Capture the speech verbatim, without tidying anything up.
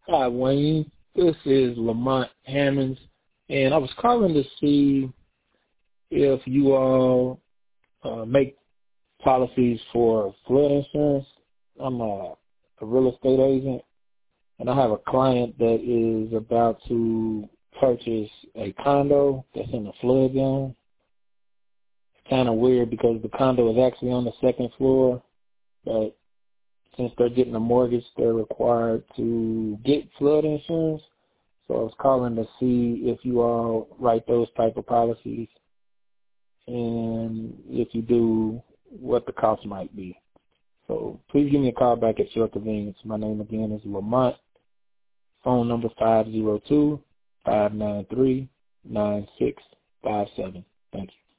Hi, Wayne. This is Lamont Hammonds, and I was calling to see if you all uh, make policies for flood insurance. I'm a, a real estate agent, and I have a client that is about to purchase a condo that's in a flood zone. It's kind of weird because the condo is actually on the second floor, but since they're getting a mortgage, they're required to get flood insurance. So I was calling to see if you all write those type of policies, and if you do, what the cost might be. So please give me a call back at your convenience. My name again is Lamont. Phone number five zero two, five nine three, nine six five seven. Thank you.